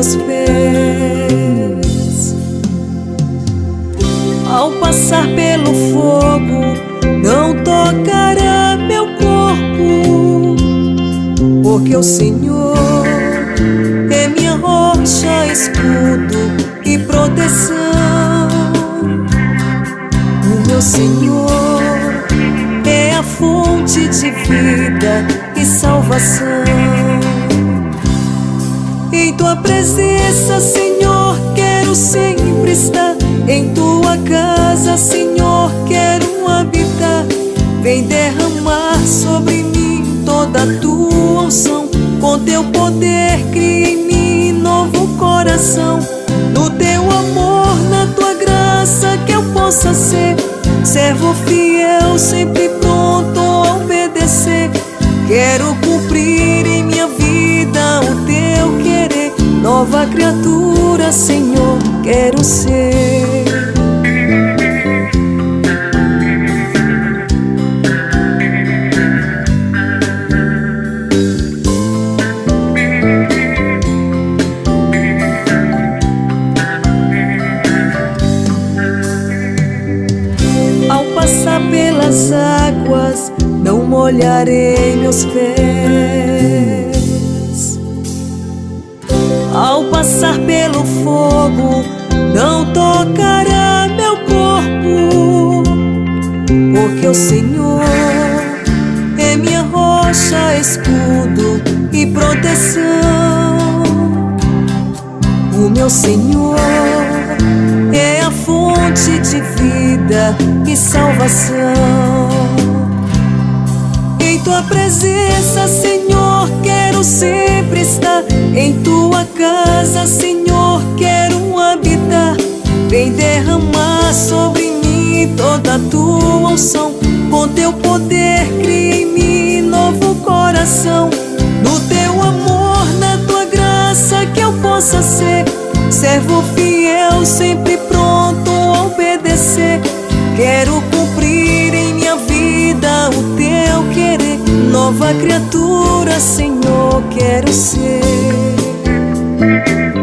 meus pés. Ao passar pelo fogo, não tocará meu corpo, porque o Senhor é minha rocha, escudo e proteção. O meu Senhor é a fonte de vida e salvação. Em tua presença, Senhor, quero sempre estar. Em tua casa, Senhor, quero habitar. Vem derramar sobre mim toda a tua unção. Com teu poder cria em mim novo coração. No teu amor, na tua graça, que eu possa ser servo fiel, sempre pronto a obedecer. Quero cumprir em minha vida o teu querer. Nova criatura, Senhor, quero ser. Ao passar pelas águas, não molharei meus pés. Ao passar pelo fogo, não tocará meu corpo, porque o Senhor é minha rocha, escudo e proteção. O meu Senhor é a fonte de vida e salvação. Em tua presença, Senhor, quero sempre estar. Em tua casa, Senhor, quero habitar. Vem derramar sobre mim toda a tua unção. Com teu poder cria em mim novo coração. No teu amor, na tua graça, que eu possa ser servo fiel, sempre pronto a obedecer. Quero cumprir em minha vida o teu querer. Nova criatura, Senhor, quero ser.